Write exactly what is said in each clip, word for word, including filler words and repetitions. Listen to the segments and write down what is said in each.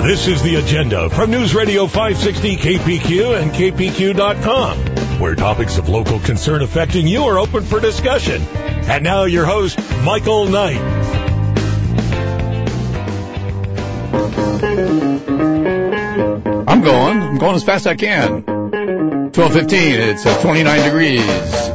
This is The Agenda from News Radio five sixty K P Q and K P Q dot com, where topics of local concern affecting you are open for discussion. And now your host, Michael Knight. I'm going. I'm going as fast as I can. twelve fifteen. It's uh, twenty-nine degrees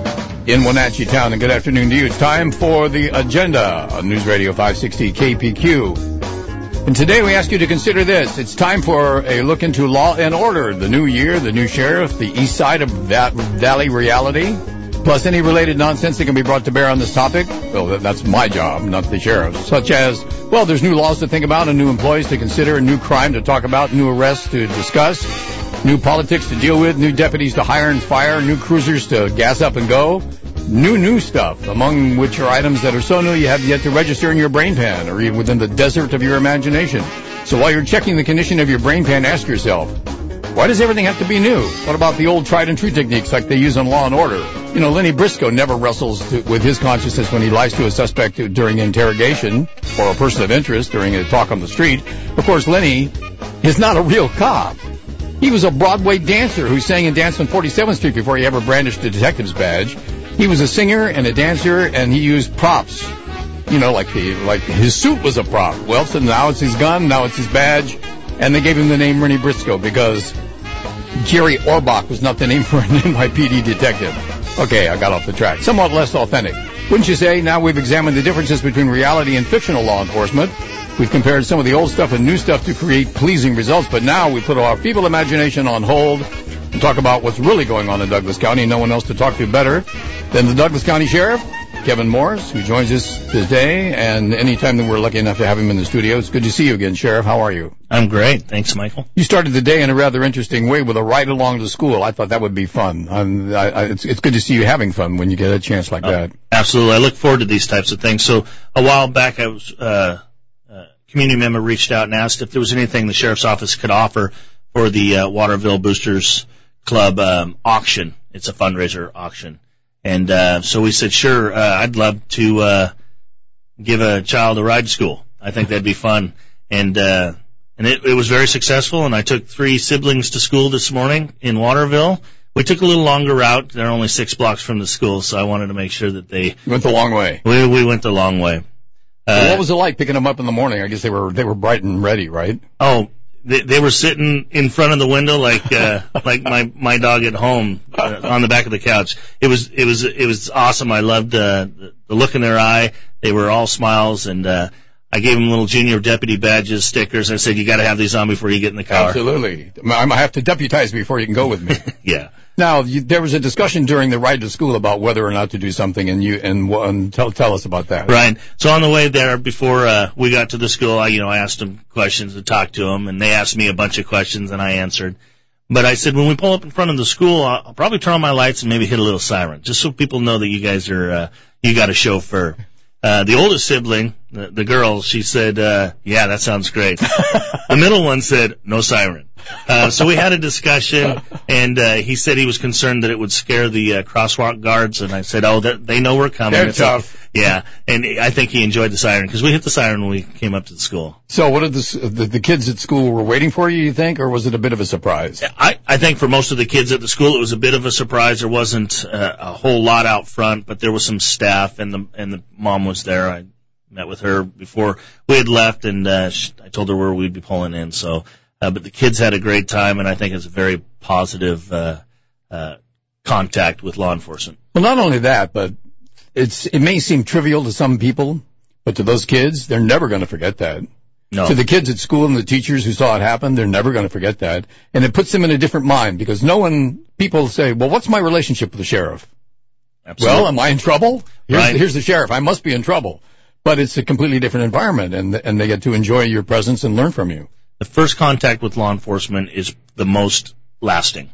in Wenatchee Town. And good afternoon to you. It's time for The Agenda on News Radio five sixty K P Q. And today we ask you to consider this. It's time for a look into Law and Order, the new year, the new sheriff, the east side of that Valley reality, plus any related nonsense that can be brought to bear on this topic. Well, that's my job, not the sheriff's. Such as, well, there's new laws to think about and new employees to consider, a new crime to talk about, new arrests to discuss, new politics to deal with, new deputies to hire and fire, new cruisers to gas up and go. New, new stuff, among which are items that are so new you have yet to register in your brain pan or even within the desert of your imagination. So while you're checking the condition of your brain pan, ask yourself, why does everything have to be new? What about the old tried and true techniques like they use on Law and Order? You know, Lenny Briscoe never wrestles to, with his consciousness when he lies to a suspect during interrogation or a person of interest during a talk on the street. Of course, Lenny is not a real cop. He was a Broadway dancer who sang and danced on forty-seventh Street before he ever brandished a detective's badge. He was a singer and a dancer, and he used props. You know, like the, like his suit was a prop. Well, so now it's his gun, now it's his badge, and they gave him the name Lenny Briscoe because Jerry Orbach was not the name for an N Y P D detective. Okay, I got off the track. Somewhat less authentic. Wouldn't you say? Now we've examined the differences between reality and fictional law enforcement. We've compared some of the old stuff and new stuff to create pleasing results, but now we put our feeble imagination on hold and talk about what's really going on in Douglas County. No one else to talk to better than the Douglas County Sheriff, Kevin Morris, who joins us today. And anytime that we're lucky enough to have him in the studio, it's good to see you again, Sheriff. How are you? I'm great. Thanks, Michael. You started the day in a rather interesting way with a ride along to school. I thought that would be fun. Um, I, I, it's, it's good to see you having fun when you get a chance like oh, that. Absolutely. I look forward to these types of things. So a while back, I was uh, a community member reached out and asked if there was anything the Sheriff's Office could offer for the uh, Waterville Boosters Club um, auction. It's a fundraiser auction. And uh, so we said, sure, uh, I'd love to uh, give a child a ride to school. I think that'd be fun. And uh, and it, it was very successful, and I took three siblings to school this morning in Waterville. We took a little longer route. They're only six blocks from the school, so I wanted to make sure that they... You went the long way. We, we went the long way. Uh, well, what was it like picking them up in the morning? I guess they were they were bright and ready, right? Oh, They, they were sitting in front of the window like uh, like my my dog at home uh, on the back of the couch. It was it was it was awesome. I loved uh, the, the look in their eye. They were all smiles, and uh, I gave them little junior deputy badges, stickers. I said, "You got to have these on before you get in the car." Absolutely, I might have to deputize before you can go with me. Yeah. Now, you, there was a discussion during the ride to school about whether or not to do something, and you and, and tell tell us about that. Right. So on the way there, before uh, we got to the school, I you know I asked them questions and talked to them, and they asked me a bunch of questions, and I answered. But I said, when we pull up in front of the school, I'll, I'll probably turn on my lights and maybe hit a little siren, just so people know that you guys are uh, you got a chauffeur. Uh, the oldest sibling, the, the girl, she said, uh, yeah, that sounds great. The middle one said, no siren. Uh, so we had a discussion, and uh, he said he was concerned that it would scare the uh, crosswalk guards, and I said, oh, they know we're coming. They're it's tough. Like, yeah, and I think he enjoyed the siren, because we hit the siren when we came up to the school. So what did the, the, the kids at school were waiting for you, you think, or was it a bit of a surprise? I, I think for most of the kids at the school, it was a bit of a surprise. There wasn't uh, a whole lot out front, but there was some staff, and the and the mom was there. I met with her before we had left, and uh, she, I told her where we'd be pulling in. So, uh, but the kids had a great time, and I think it's a very positive uh, uh, contact with law enforcement. Well, not only that, but it's it may seem trivial to some people, but to those kids, they're never going to forget that. No. To the kids at school and the teachers who saw it happen, they're never going to forget that. And it puts them in a different mind, because no one, people say, well, what's my relationship with the sheriff? Absolutely. Well, am I in trouble? Here's, Right. here's the sheriff. I must be in trouble. But it's a completely different environment, and and they get to enjoy your presence and learn from you. The first contact with law enforcement is the most lasting.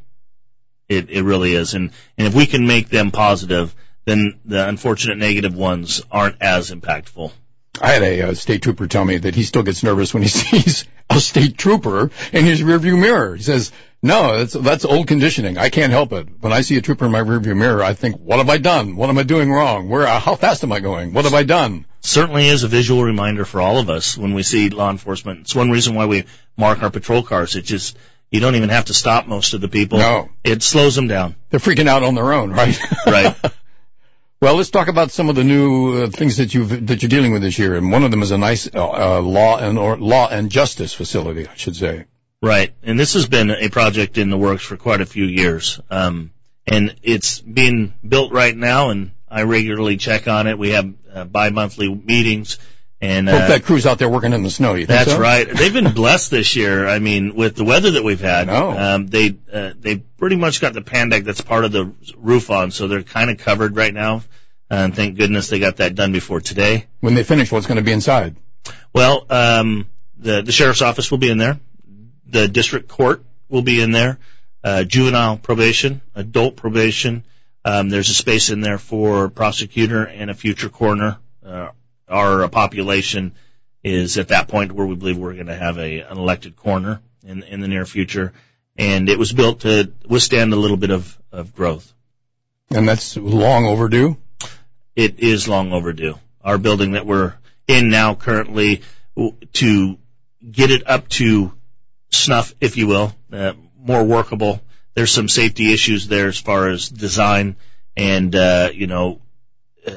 It it really is. And, and if we can make them positive, then the unfortunate negative ones aren't as impactful. I had a uh, state trooper tell me that he still gets nervous when he sees a state trooper in his rearview mirror. He says, no, that's, that's old conditioning. I can't help it. When I see a trooper in my rearview mirror, I think, what have I done? What am I doing wrong? Where, how fast am I going? What have I done? certainly is a visual reminder for all of us when we see law enforcement. It's one reason why we mark our patrol cars. It just, you don't even have to stop most of the people. No. It slows them down. They're freaking out on their own, right? Right. Well, let's talk about some of the new uh, things that you've that you're dealing with this year, and one of them is a nice uh, uh, law and or law and justice facility, I should say. Right, and this has been a project in the works for quite a few years, um, and it's being built right now. And I regularly check on it. We have uh, bi-monthly meetings. And hope uh, that crew's out there working in the snow. You think that's so? right. They've been blessed this year. I mean, with the weather that we've had, no. um, they uh, they pretty much got the pan deck that's part of the roof on, so they're kind of covered right now. And thank goodness they got that done before today. When they finish, what's going to be inside? Well, um, the the sheriff's office will be in there. The district court will be in there. Uh, juvenile probation, adult probation. Um, there's a space in there for prosecutor and a future coroner. Uh, our population is at that point where we believe we're going to have a an elected coroner in in the near future, and it was built to withstand a little bit of, of growth. And that's long overdue? It is long overdue. Our building that we're in now currently, to get it up to snuff, if you will, uh, more workable. There's some safety issues there as far as design, and, uh, you know, uh,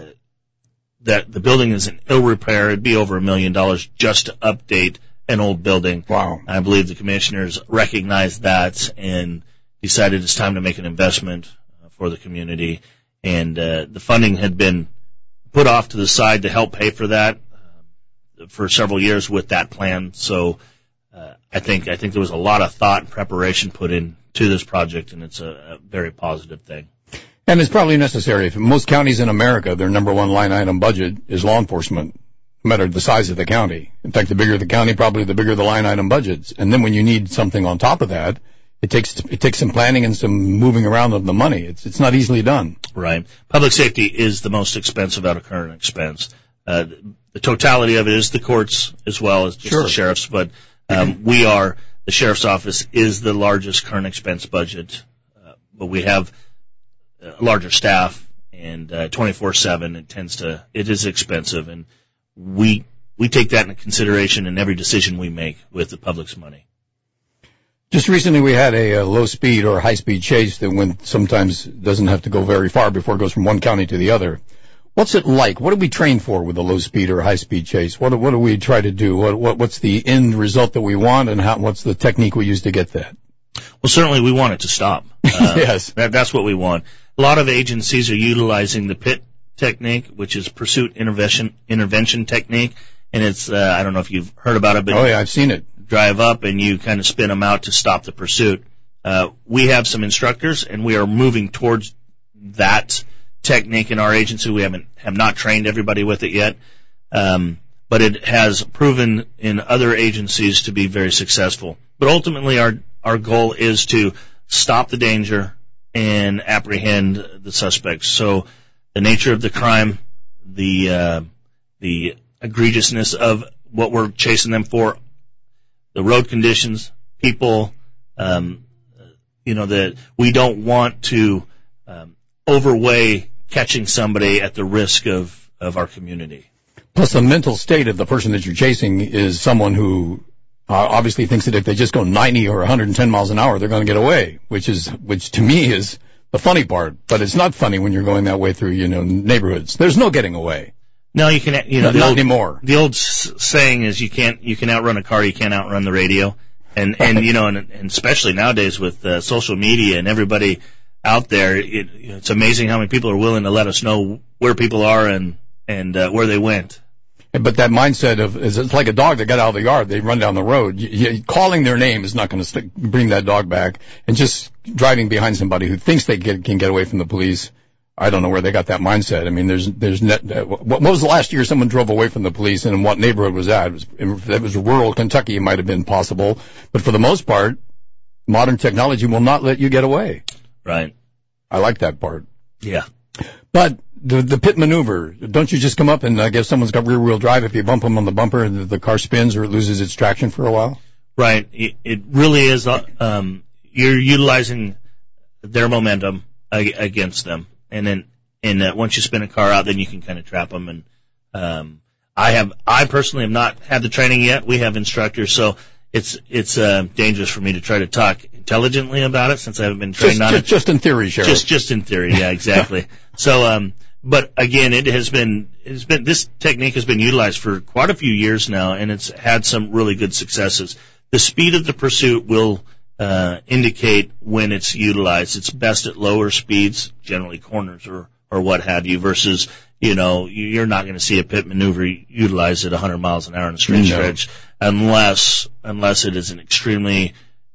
that the building is in ill repair. It'd be over a million dollars just to update an old building. Wow. I believe the commissioners recognized that and decided it's time to make an investment for the community. And uh, the funding had been put off to the side to help pay for that uh, for several years with that plan. So uh, I think I think there was a lot of thought and preparation put into this project, and it's a, a very positive thing. And it's probably necessary. If most counties in America, their number one line item budget is law enforcement, no matter the size of the county. In fact, the bigger the county, probably the bigger the line item budgets. And then when you need something on top of that, It takes it takes some planning and some moving around of the money. It's it's not easily done. Right. Public safety is the most expensive out of current expense. Uh, the totality of it is the courts as well as just sure. the sheriffs, but um, we are the sheriff's office is the largest current expense budget, uh, but we have a larger staff and uh, twenty-four seven. It tends to it is expensive, and we we take that into consideration in every decision we make with the public's money. Just recently we had a, a low-speed or high-speed chase that went sometimes doesn't have to go very far before it goes from one county to the other. What's it like? What do we train for with a low-speed or high-speed chase? What, what do we try to do? What, what, what's the end result that we want, and how, what's the technique we use to get that? Well, certainly we want it to stop. Uh, yes. That, that's what we want. A lot of agencies are utilizing the PIT technique, which is pursuit intervention intervention technique, and it's uh, I don't know if you've heard about it, but oh yeah, I've seen it. Drive up and you kind of spin them out to stop the pursuit. Uh, we have some instructors, and we are moving towards that technique in our agency. We haven't have not trained everybody with it yet, um, but it has proven in other agencies to be very successful. But ultimately, our our goal is to stop the danger and apprehend the suspects. So the nature of the crime, the uh, the egregiousness of what we're chasing them for, the road conditions, people, um, you know, that we don't want to um, overweigh catching somebody at the risk of, of our community. Plus, the mental state of the person that you're chasing is someone who uh, obviously thinks that if they just go ninety or one hundred ten miles an hour, they're going to get away, which is, which to me is the funny part. But it's not funny when you're going that way through, you know, neighborhoods. There's no getting away. No, you can, you know, not, the not old, anymore. The old s- saying is you can't, you can outrun a car, you can't outrun the radio. And, and, you know, and, and especially nowadays with uh, social media and everybody out there, it, it's amazing how many people are willing to let us know where people are and, and, uh, where they went. But that mindset of, is it's like a dog that got out of the yard, they run down the road. You, you, calling their name is not going to bring that dog back. And just driving behind somebody who thinks they get, can get away from the police, I don't know where they got that mindset. I mean, there's, there's net, uh, what was the last year someone drove away from the police, and in what neighborhood was that? It was, if that was rural Kentucky, it might have been possible. But for the most part, modern technology will not let you get away. Right. I like that part. Yeah. But the, the pit maneuver, don't you just come up and I guess someone's got rear wheel drive, if you bump them on the bumper and the, the car spins or it loses its traction for a while? Right. It, it really is, um, you're utilizing their momentum against them. And then, and uh, once you spin a car out, then you can kind of trap them. And um, I have, I personally have not had the training yet. We have instructors, so it's it's uh, dangerous for me to try to talk intelligently about it since I haven't been trained just, on just, it. Just in theory, Sheriff. Just just in theory, yeah, exactly. so, um, but again, it has been it's been this technique has been utilized for quite a few years now, and it's had some really good successes. The speed of the pursuit will uh, indicate when it's utilized. It's best at lower speeds, generally corners or or what have you, versus, you know, you're not going to see a pit maneuver utilized at one hundred miles an hour in a straight No. stretch unless unless it is an extremely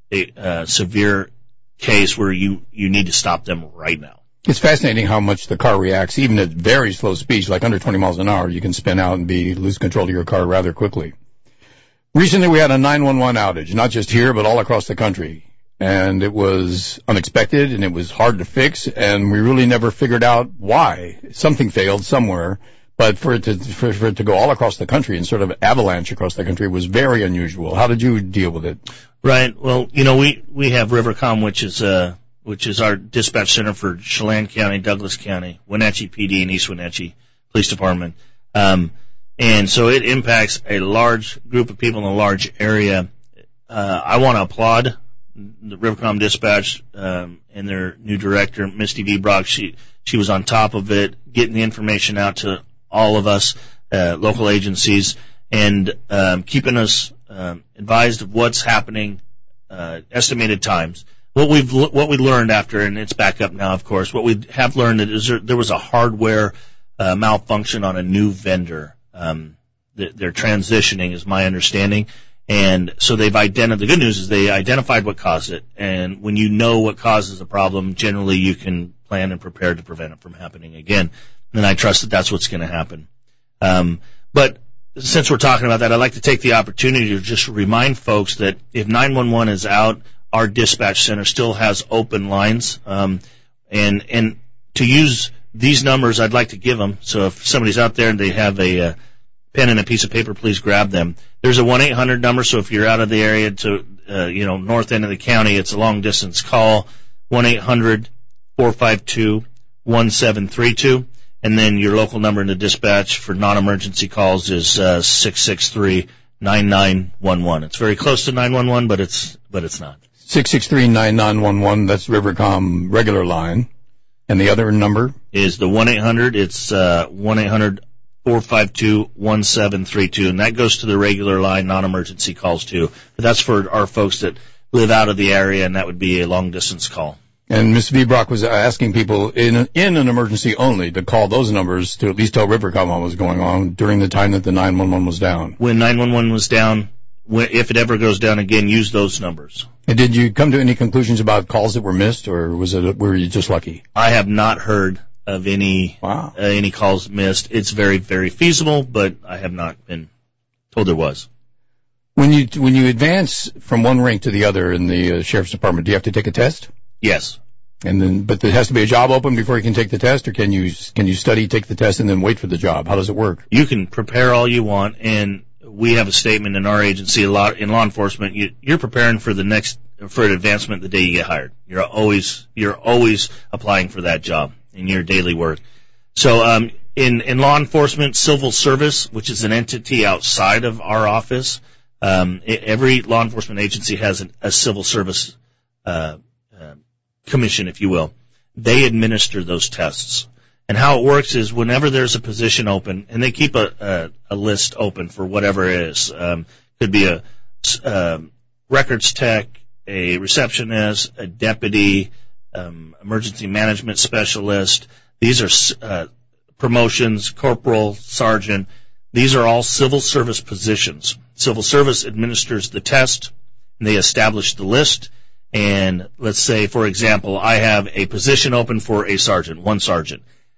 uh, severe case where you, you need to stop them right now. It's fascinating how much the car reacts, even at very slow speeds, like under twenty miles an hour. You can spin out and be lose control of your car rather quickly. Recently, we had a nine one one outage, not just here, but all across the country. And it was unexpected, and it was hard to fix, and we really never figured out why. Something failed somewhere, but for it to for, for it to go all across the country and sort of avalanche across the country was very unusual. How did you deal with it? Right. Well, you know, we we have Rivercom, which is uh which is our dispatch center for Chelan County, Douglas County, Wenatchee P D, and East Wenatchee Police Department. Um, and so it impacts a large group of people in a large area. Uh, I want to applaud the Rivercom Dispatch um, and their new director, Misty V. Brock. She she was on top of it, getting the information out to all of us, uh, local agencies, and um, keeping us um, advised of what's happening, uh, estimated times. What we've what we learned after, and it's back up now, of course. What we have learned is there, there was a hardware uh, malfunction on a new vendor. Um, they're transitioning, is my understanding. And so they've identified, the good news is they identified what caused it. And when you know what causes a problem, generally you can plan and prepare to prevent it from happening again. And I trust that that's what's going to happen. Um, but since we're talking about that, I'd like to take the opportunity to just remind folks that if nine one one is out, our dispatch center still has open lines. Um, and, and to use these numbers, I'd like to give them. So if somebody's out there and they have a, uh, pen and a piece of paper, please grab them. There's a one eight hundred number, so if you're out of the area to, uh, you know, north end of the county, it's a long distance call, one eight hundred four five two one seven three two. And then your local number in the dispatch for non-emergency calls is, uh, six six three nine nine one one. It's very close to nine one one, but it's, but it's not. six six three nine nine one one, that's Rivercom regular line. And the other number? Is the one eight hundred, it's, uh, one eight hundred four five two one seven three two, and that goes to the regular line, non-emergency calls too. But that's for our folks that live out of the area, and that would be a long-distance call. And Mister V. Brock was asking people in an, in an emergency only to call those numbers to at least tell Rivercom what was going on during the time that the nine one one was down. When nine one one was down, when, if it ever goes down again, use those numbers. And did you come to any conclusions about calls that were missed, or was it were you just lucky? I have not heard of any wow. uh, any calls missed. It's very, very feasible, but I have not been told there was. When you when you advance from one rank to the other in the uh, sheriff's department, do you have to take a test? Yes. And then, but there has to be a job open before you can take the test, or can you can you study, take the test, and then wait for the job? How does it work? You can prepare all you want, and we have a statement in our agency, a lot in law enforcement. You, you're preparing for the next for an advancement the day you get hired. You're always you're always applying for that job in your daily work. So um, in, in law enforcement, civil service, which is an entity outside of our office, um, it, every law enforcement agency has an, a civil service uh, uh, commission, if you will. They administer those tests. And how it works is whenever there's a position open, and they keep a, a, a list open for whatever it is, um, could be a uh, records tech, a receptionist, a deputy, Um, emergency management specialist. These are uh, promotions, corporal, sergeant. These are all civil service positions. Civil service administers the test, and they establish the list. And let's say, for example, I have a position open for a sergeant, one sergeant.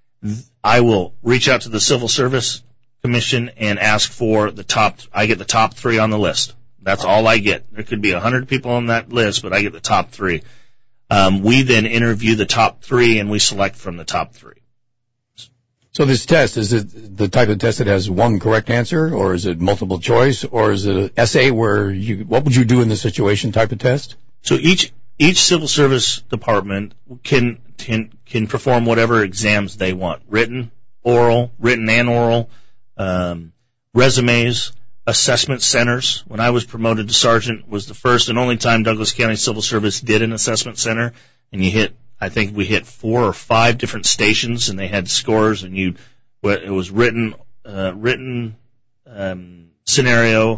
I will reach out to the Civil Service Commission and ask for the top. I get the top three on the list. That's all I get. There could be a hundred people on that list, but I get the top three. Um, we then interview the top three, and we select from the top three. So this test, is it the type of test that has one correct answer, or is it multiple choice, or is it an essay where you, what would you do in this situation type of test? So each each civil service department can can can perform whatever exams they want, written, oral, written and oral. Um, resumes, assessment centers. When I was promoted to sergeant, was the first and only time Douglas County Civil Service did an assessment center. And you hit, I think we hit four or five different stations, and they had scores, and you, it was written, uh, written, um, scenario,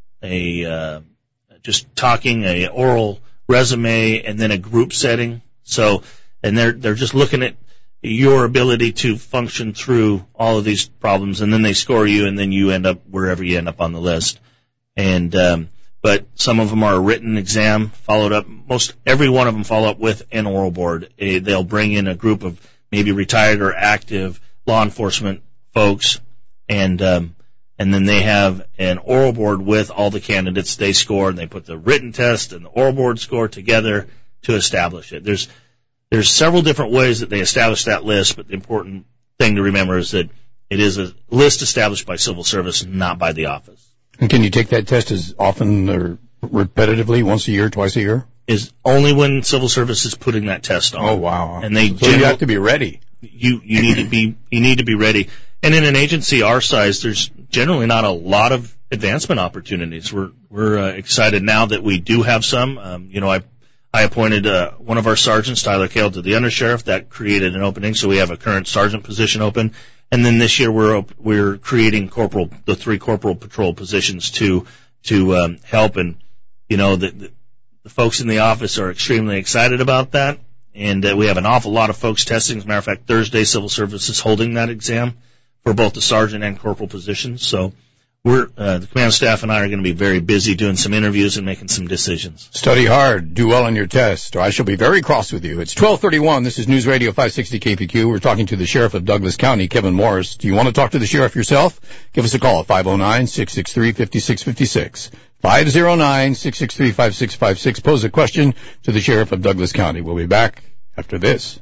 a, uh, just talking, a oral resume, and then a group setting. So, and they're, they're just looking at your ability to function through all of these problems, and then they score you, and then you end up wherever you end up on the list. And, um, but some of them are a written exam followed up. Most every one of them follow up with an oral board. A, they'll bring in a group of maybe retired or active law enforcement folks, and, um, and then they have an oral board with all the candidates they score, and they put the written test and the oral board score together to establish it. There's There's several different ways that they establish that list, but the important thing to remember is that it is a list established by civil service, not by the office. And can you take that test as often or repetitively, once a year, twice a year? Is only when civil service is putting that test on. Oh, wow. And they so general, you have to be ready. You, you need to be, you need to be ready. And in an agency our size, there's generally not a lot of advancement opportunities. We're, we're uh, excited now that we do have some. Um, you know, I, I appointed uh, one of our sergeants, Tyler Cale, to the undersheriff. That created an opening, so we have a current sergeant position open. And then this year we're op- we're creating corporal, the three corporal patrol positions to to um, help. And you know the, the the folks in the office are extremely excited about that. And uh, we have an awful lot of folks testing. As a matter of fact, Thursday Civil Service is holding that exam for both the sergeant and corporal positions. So. We're, uh, the command staff and I are going to be very busy doing some interviews and making some decisions. Study hard. Do well on your test, or I shall be very cross with you. It's twelve thirty-one. This is News Radio five sixty K P Q. We're talking to the Sheriff of Douglas County, Kevin Morris. Do you want to talk to the Sheriff yourself? Give us a call at five oh nine, six six three, five six five six. five oh nine, six six three, five six five six. Pose a question to the Sheriff of Douglas County. We'll be back after this.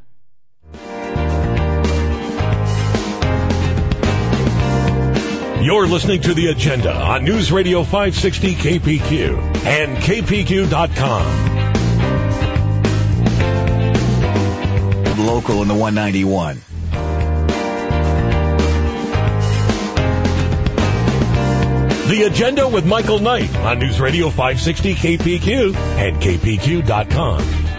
You're listening to The Agenda on News Radio five sixty K P Q and K P Q dot com. Local in the one ninety-one. The Agenda with Michael Knight on News Radio five sixty K P Q and K P Q dot com.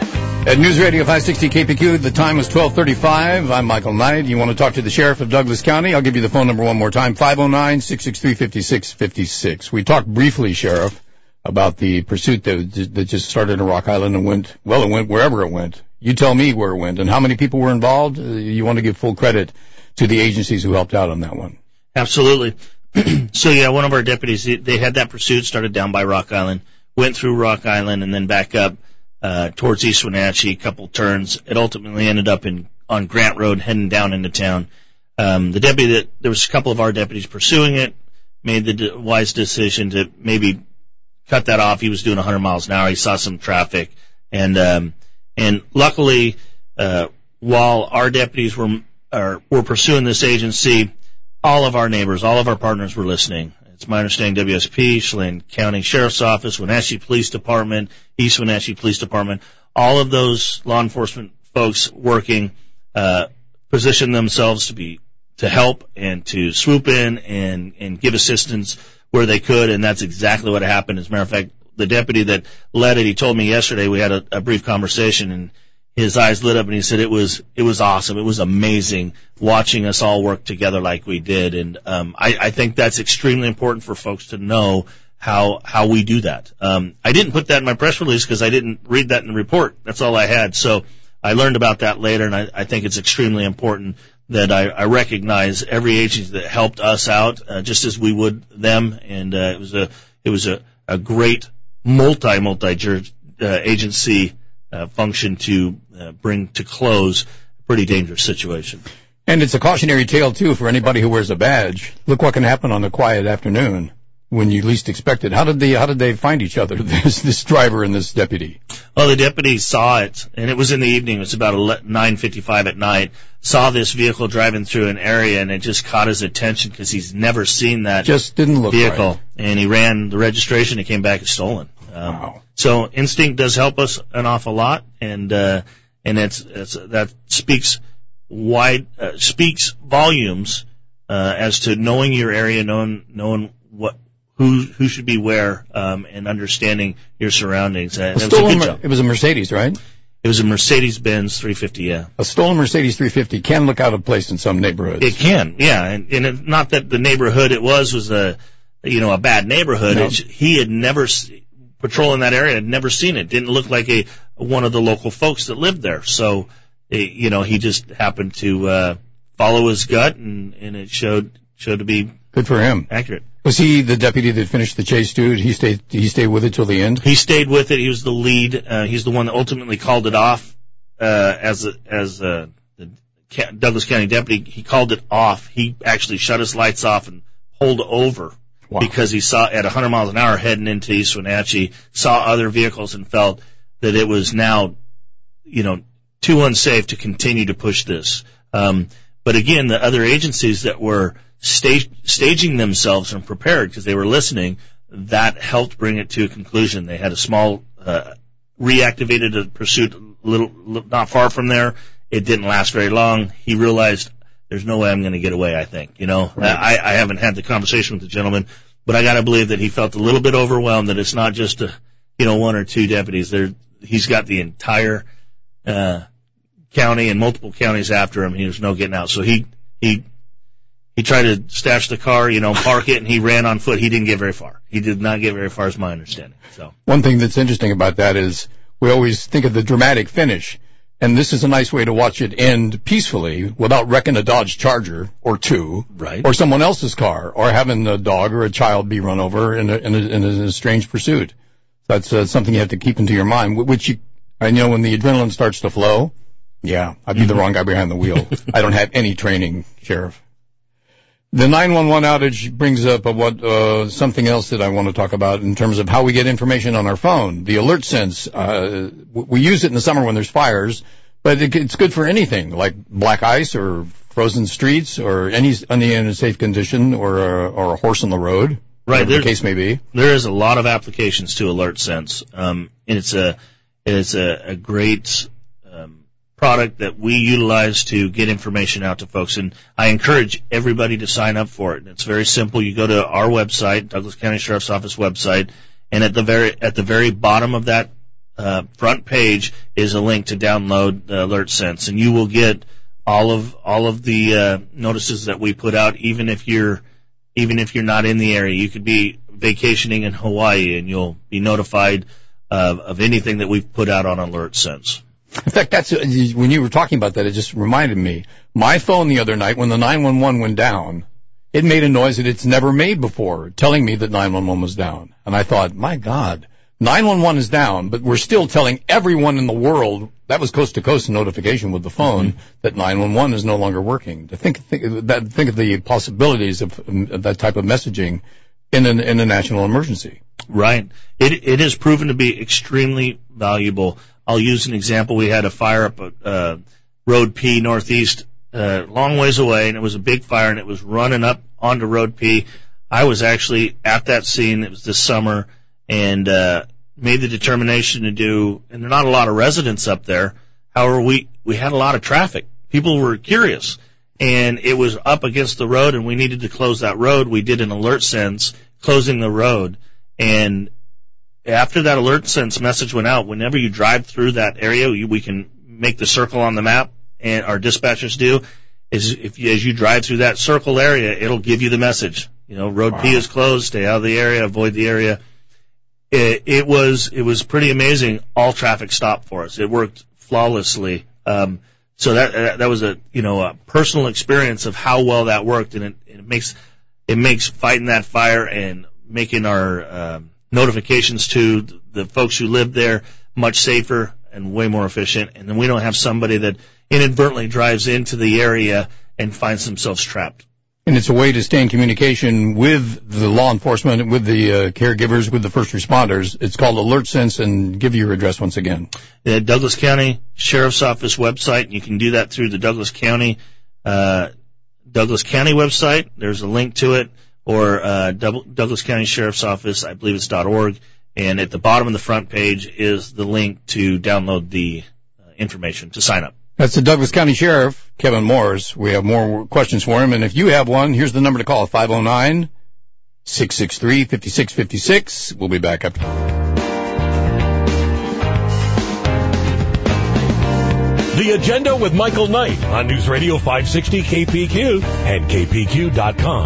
At News Radio five sixty K P Q, the time is twelve thirty-five. I'm Michael Knight. You want to talk to the Sheriff of Douglas County? I'll give you the phone number one more time, five oh nine, six six three, five six five six. We talked briefly, Sheriff, about the pursuit that, that just started in Rock Island and went, well, it went wherever it went. You tell me where it went and how many people were involved. Uh, you want to give full credit to the agencies who helped out on that one. Absolutely. So, yeah, one of our deputies, they had that pursuit, started down by Rock Island, went through Rock Island, and then back up Uh, towards East Wenatchee, a couple turns. It ultimately ended up in on Grant Road, heading down into town. Um, the deputy that there was a couple of our deputies pursuing it, made the de- wise decision to maybe cut that off. He was doing one hundred miles an hour. He saw some traffic, and um, and luckily, uh, while our deputies were uh, were pursuing this agency, all of our neighbors, all of our partners were listening. It's my understanding W S P, Chelan County Sheriff's Office, Wenatchee Police Department, East Wenatchee Police Department, all of those law enforcement folks working, uh, position themselves to be, to help and to swoop in and, and give assistance where they could, and that's exactly what happened. As a matter of fact, the deputy that led it, he told me yesterday, we had a, a brief conversation, and his eyes lit up and he said it was it was awesome. It was amazing watching us all work together like we did. And um I, I think that's extremely important for folks to know how how we do that. Um I didn't put that in my press release because I didn't read that in the report. That's all I had. So I learned about that later, and I, I think it's extremely important that I, I recognize every agency that helped us out, uh, just as we would them. And uh, it was a it was a, a great multi multi uh, agency Uh, function to uh, bring to close a pretty dangerous situation. And it's a cautionary tale, too, for anybody who wears a badge. Look what can happen on a quiet afternoon when you least expect it. How did they, how did they find each other, this, this driver and this deputy? Well, the deputy saw it, and it was in the evening. It was about nine fifty-five at night. Saw this vehicle driving through an area, and it just caught his attention because he's never seen that just didn't look vehicle. Right. And he ran the registration. It came back as stolen. Um, wow. So instinct does help us an awful lot, and uh, and it's, it's that speaks wide uh, speaks volumes uh, as to knowing your area, knowing knowing what who who should be where, um, and understanding your surroundings. Uh, A it was a stolen good Mer- job. It was a Mercedes, right? It was a Mercedes-Benz three fifty, yeah. A stolen Mercedes three fifty can look out of place in some neighborhoods. It can, yeah, and, and it, not that the neighborhood it was was a, you know, a bad neighborhood. No. It's, he had never patrolling that area, had never seen it. Didn't look like a one of the local folks that lived there. So, it, you know, he just happened to uh, follow his gut, and, and it showed showed to be good for him. Accurate. Was he the deputy that finished the chase too? Did he stay? Did he stay with it till the end? He stayed with it. He was the lead. Uh, he's the one that ultimately called it off uh, as a, as a, the Douglas County deputy. He called it off. He actually shut his lights off and pulled over wow. because he saw at one hundred miles an hour heading into East Wenatchee, saw other vehicles and felt that it was now, you know, too unsafe to continue to push this. Um, but again, the other agencies that were Stage, staging themselves and prepared because they were listening, that helped bring it to a conclusion. They had a small, uh, reactivated a pursuit a little, little, not far from there. It didn't last very long. He realized there's no way I'm going to get away, I think. You know, right. I, I haven't had the conversation with the gentleman, but I got to believe that he felt a little bit overwhelmed that it's not just a, you know, one or two deputies. There, he's got the entire, uh, county and multiple counties after him. He was no getting out. So he, he, He tried to stash the car, you know, park it, and he ran on foot. He didn't get very far. He did not get very far, is my understanding. So one thing that's interesting about that is we always think of the dramatic finish, and this is a nice way to watch it end peacefully without wrecking a Dodge Charger or two, right, or someone else's car, or having a dog or a child be run over in a, in a, in a strange pursuit. That's uh, something you have to keep into your mind. Which you, I know when the adrenaline starts to flow, yeah, I'd be mm-hmm. the wrong guy behind the wheel. I don't have any training, Sheriff. The nine one one outage brings up a, what uh, something else that I want to talk about in terms of how we get information on our phone. The alert sense, uh, we use it in the summer when there's fires, but it, it's good for anything like black ice or frozen streets or any any unsafe condition or a, or a horse on the road. Right, the case may be. There is a lot of applications to alert sense. Um, and it's a it's a, a great um, product that we utilize to get information out to folks, and I encourage everybody to sign up for it. It's very simple. You go to our website, Douglas County Sheriff's Office website, and at the very at the very bottom of that uh, front page is a link to download the Alert Sense, and you will get all of all of the uh, notices that we put out, even if you're even if you're not in the area. You could be vacationing in Hawaii, and you'll be notified uh, of anything that we've put out on Alert Sense. In fact, that's when you were talking about that, it just reminded me. My phone the other night, when the nine one one went down, it made a noise that it's never made before, telling me that nine one one was down. And I thought, my God, nine one one is down, but we're still telling everyone in the world, that was coast-to-coast notification with the phone, mm-hmm. that nine one one is no longer working. To think, think, that, think of the possibilities of, of that type of messaging in an, in a national emergency. Right. It it has proven to be extremely valuable. I'll use an example. We had a fire up at uh, Road P Northeast, uh, long ways away, and it was a big fire, and it was running up onto Road P. I was actually at that scene. It was this summer, and uh, made the determination to do, and there are not a lot of residents up there. However, we, we had a lot of traffic. People were curious, and it was up against the road, and we needed to close that road. We did an alert sense closing the road, and after that alert sense message went out, whenever you drive through that area, you, we can make the circle on the map, and our dispatchers do, is if you, as you drive through that circle area, it'll give you the message. You know, Road wow. P is closed, stay out of the area, avoid the area. It, it was it was pretty amazing. All traffic stopped for us. It worked flawlessly. Um, so that that was a you know a personal experience of how well that worked, and it, it makes it makes fighting that fire and making our uh, notifications to the folks who live there much safer and way more efficient. And then we don't have somebody that inadvertently drives into the area and finds themselves trapped. And it's a way to stay in communication with the law enforcement, with the uh, caregivers, with the first responders. It's called Alert Sense, and give your address once again. The Douglas County Sheriff's Office website. You can do that through the Douglas County uh, Douglas County website. There's a link to it, or uh, Douglas County Sheriff's Office. I believe it's .org. And at the bottom of the front page is the link to download the uh, information to sign up. That's the Douglas County Sheriff, Kevin Morris. We have more questions for him, and if you have one, here's the number to call, five oh nine, six six three, five six five six. We'll be back after. The Agenda with Michael Knight on News Radio five sixty K P Q and K P Q dot com.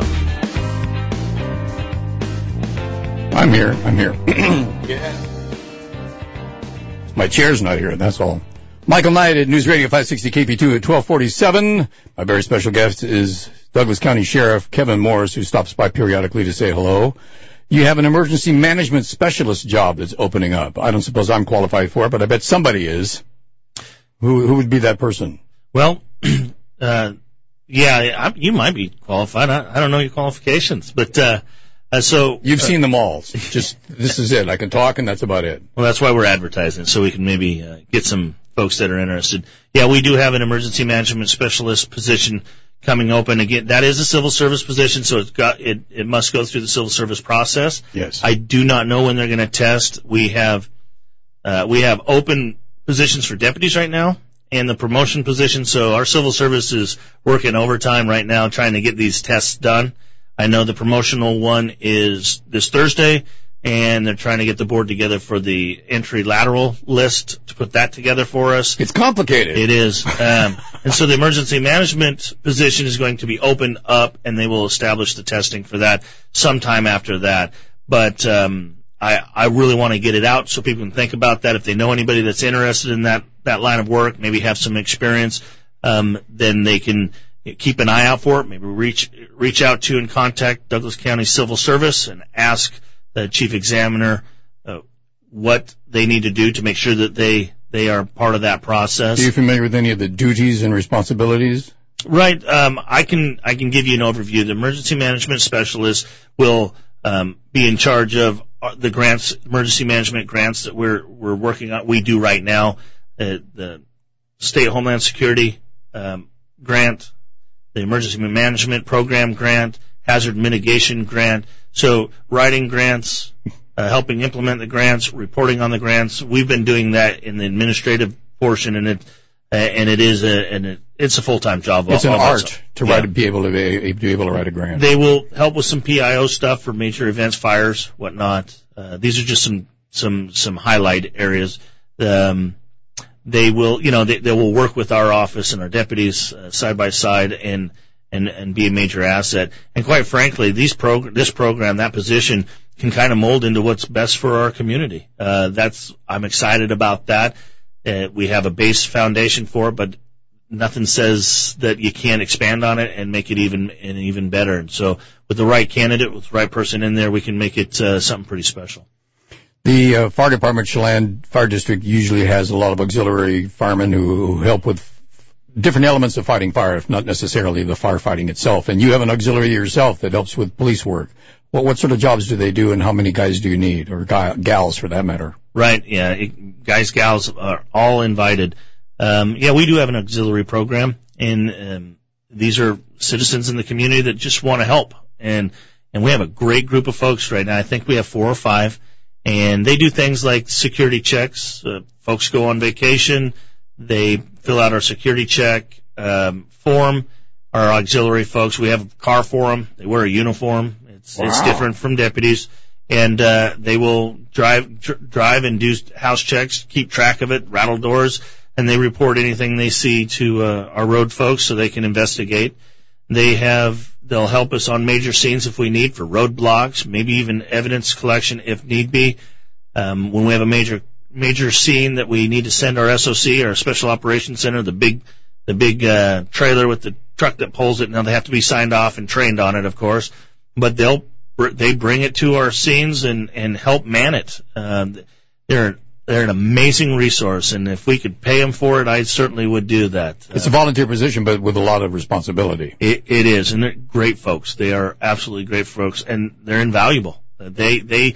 I'm here. I'm here. Yeah. My chair's not here, that's all. Michael Knight at News Radio five sixty K P two at twelve forty-seven. My very special guest is Douglas County Sheriff Kevin Morris, who stops by periodically to say hello. You have an emergency management specialist job that's opening up. I don't suppose I'm qualified for it, but I bet somebody is. Who who would be that person? Well, uh, yeah, I, you might be qualified. I, I don't know your qualifications, but uh, uh, so you've uh, seen them all. Just this is it. I can talk, and that's about it. Well, that's why we're advertising, so we can maybe uh, get some folks that are interested. Yeah, we do have an emergency management specialist position coming open. Again, that is a civil service position, so it's got it. It must go through the civil service process. Yes. I do not know when they're going to test. We have uh, we have open positions for deputies right now and the promotion position, so our civil service is working overtime right now trying to get these tests done. I know the promotional one is this Thursday, and they're trying to get the board together for the entry lateral list to put that together for us. It's complicated. It is. Um, and so the emergency management position is going to be opened up, and they will establish the testing for that sometime after that. But um I, I really want to get it out so people can think about that. If they know anybody that's interested in that, that line of work, maybe have some experience, um, then they can keep an eye out for it. Maybe reach, reach out to and contact Douglas County Civil Service and ask the chief examiner, uh, what they need to do to make sure that they, they are part of that process. Are you familiar with any of the duties and responsibilities? Right. Um, I can, I can give you an overview. The emergency management specialist will, um, be in charge of the grants, emergency management grants that we're we're working on. We do right now, uh, the State Homeland Security um, grant, the Emergency Management Program grant, Hazard Mitigation grant. So writing grants, uh, helping implement the grants, reporting on the grants. We've been doing that in the administrative portion, and it uh, and it is a and it, it's a full time job. It's an also. art to yeah. write, be able to be, be able to write a grant. They will help with some P I O stuff for major events, fires, whatnot. Uh, these are just some some some highlight areas. Um, they will, you know, they, they will work with our office and our deputies uh, side by side and and and be a major asset. And quite frankly, these prog- this program, that position, can kind of mold into what's best for our community. Uh, that's I'm excited about that. Uh, we have a base foundation for it, but nothing says that you can't expand on it and make it even and even better. And so, with the right candidate, with the right person in there, we can make it uh, something pretty special. The uh, fire department, Chelan Fire District, usually has a lot of auxiliary firemen who, who help with different elements of fighting fire, if not necessarily the firefighting itself. And you have an auxiliary yourself that helps with police work. Well, what sort of jobs do they do, and how many guys do you need, or guy, gals for that matter? Right. Yeah. It, guys, gals are all invited. Um, yeah, we do have an auxiliary program, and um, these are citizens in the community that just want to help. And and we have a great group of folks right now. I think we have four or five, and they do things like security checks. Uh, folks go on vacation, they fill out our security check um, form. Our auxiliary folks, we have a car for them. They wear a uniform. It's wow. It's different from deputies. And uh, they will drive dr- drive and do house checks, keep track of it, rattle doors, and they report anything they see to uh, our road folks so they can investigate. They have they'll help us on major scenes if we need for roadblocks, maybe even evidence collection if need be. Um, when we have a major major scene that we need to send our S O C, our Special Operations Center, the big the big uh, trailer with the truck that pulls it. Now they have to be signed off and trained on it, of course, but they'll they bring it to our scenes and, and help man it. Um, they're they're an amazing resource, and if we could pay them for it, I certainly would do that. It's uh, a volunteer position, but with a lot of responsibility. It, it is, and they're great folks. They are absolutely great folks, and they're invaluable. They they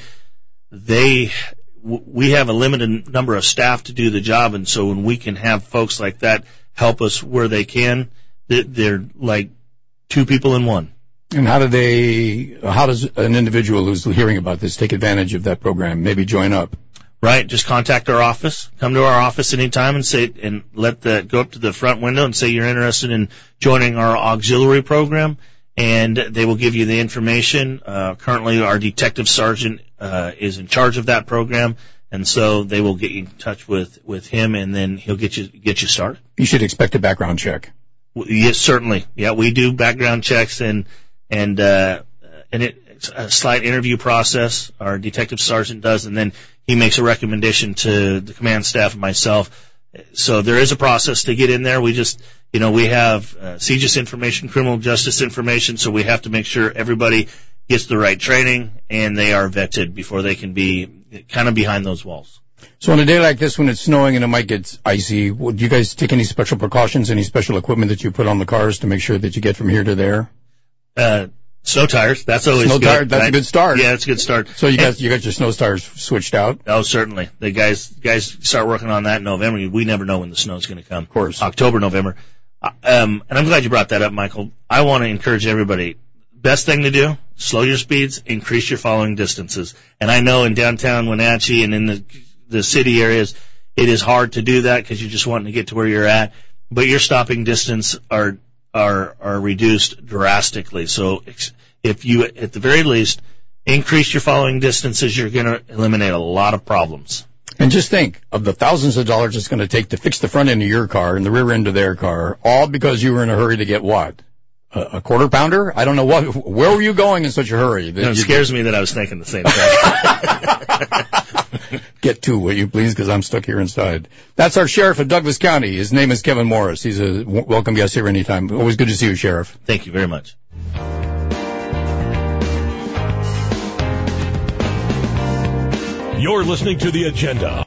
they we have a limited number of staff to do the job, and so when we can have folks like that help us where they can, they're like two people in one. And how do they, how does an individual who's hearing about this take advantage of that program, maybe join up? right? Just contact our office. Come to our office anytime and say, and let the, go up to the front window and say you're interested in joining our auxiliary program, and they will give you the information. Uh, currently our detective sergeant, uh, is in charge of that program, and so they will get you in touch with, with him, and then he'll get you, get you started. You should expect a background check. Yes, certainly. Yeah, we do background checks and, and, uh, and it, it's a slight interview process. Our detective sergeant does, and then he makes a recommendation to the command staff and myself. So there is a process to get in there. We just, you know, we have, uh, C J I S information, criminal justice information, so we have to make sure everybody gets the right training and they are vetted before they can be kind of behind those walls. So on a day like this when it's snowing and it might get icy, would you guys take any special precautions, any special equipment that you put on the cars to make sure that you get from here to there? Uh, snow tires. That's always snow good. Tire, that's right? a good start. Yeah, it's a good start. So you guys, you got your snow tires switched out? Oh, certainly. The guys, guys start working on that in November. We never know when the snow's going to come. Of course. October, November. Um, and I'm glad you brought that up, Michael. I want to encourage everybody. Best thing to do, slow your speeds, increase your following distances. And I know in downtown Wenatchee and in the, the city areas, it is hard to do that because you're just wanting to get to where you're at. But your stopping distance are, are, are reduced drastically. So if you, at the very least, increase your following distances, you're going to eliminate a lot of problems. And just think of the thousands of dollars it's going to take to fix the front end of your car and the rear end of their car, all because you were in a hurry to get what? A, a quarter pounder? I don't know what. Where were you going in such a hurry? No, it scares me that I was thinking the same thing. Get to, will you please, because I'm stuck here inside. That's our sheriff of Douglas County. His name is Kevin Morris. He's a w- welcome guest here anytime. Always good to see you, Sheriff. Thank you very much. You're listening to The Agenda